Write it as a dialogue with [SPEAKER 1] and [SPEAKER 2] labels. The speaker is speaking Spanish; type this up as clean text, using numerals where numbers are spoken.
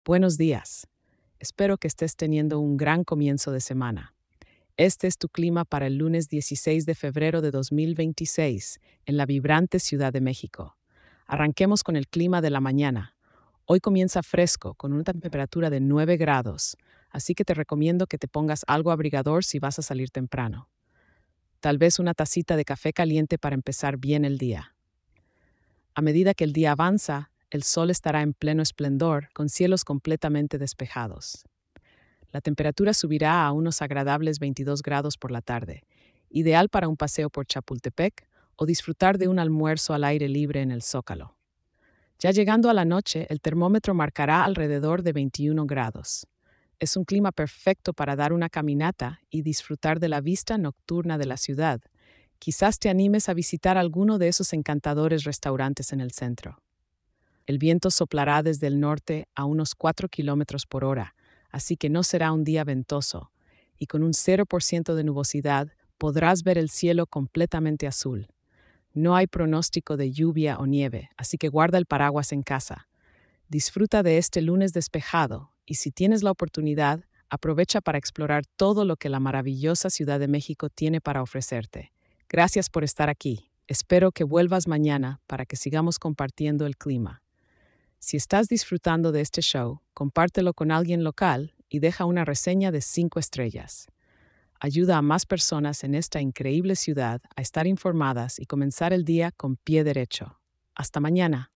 [SPEAKER 1] Buenos días. Espero que estés teniendo un gran comienzo de semana. Este es tu clima para el lunes 16 de febrero de 2026 en la vibrante Ciudad de México. Arranquemos con el clima de la mañana. Hoy comienza fresco, con una temperatura de 9 grados, así que te recomiendo que te pongas algo abrigador si vas a salir temprano. Tal vez una tacita de café caliente para empezar bien el día. A medida que el día avanza, el sol estará en pleno esplendor, con cielos completamente despejados. La temperatura subirá a unos agradables 22 grados por la tarde, ideal para un paseo por Chapultepec o disfrutar de un almuerzo al aire libre en el Zócalo. Ya llegando a la noche, el termómetro marcará alrededor de 21 grados. Es un clima perfecto para dar una caminata y disfrutar de la vista nocturna de la ciudad. Quizás te animes a visitar alguno de esos encantadores restaurantes en el centro. El viento soplará desde el norte a unos 4 kilómetros por hora, así que no será un día ventoso, y con un 0% de nubosidad podrás ver el cielo completamente azul. No hay pronóstico de lluvia o nieve, así que guarda el paraguas en casa. Disfruta de este lunes despejado y si tienes la oportunidad, aprovecha para explorar todo lo que la maravillosa Ciudad de México tiene para ofrecerte. Gracias por estar aquí. Espero que vuelvas mañana para que sigamos compartiendo el clima. Si estás disfrutando de este show, compártelo con alguien local y deja una reseña de 5 estrellas. Ayuda a más personas en esta increíble ciudad a estar informadas y comenzar el día con pie derecho. Hasta mañana.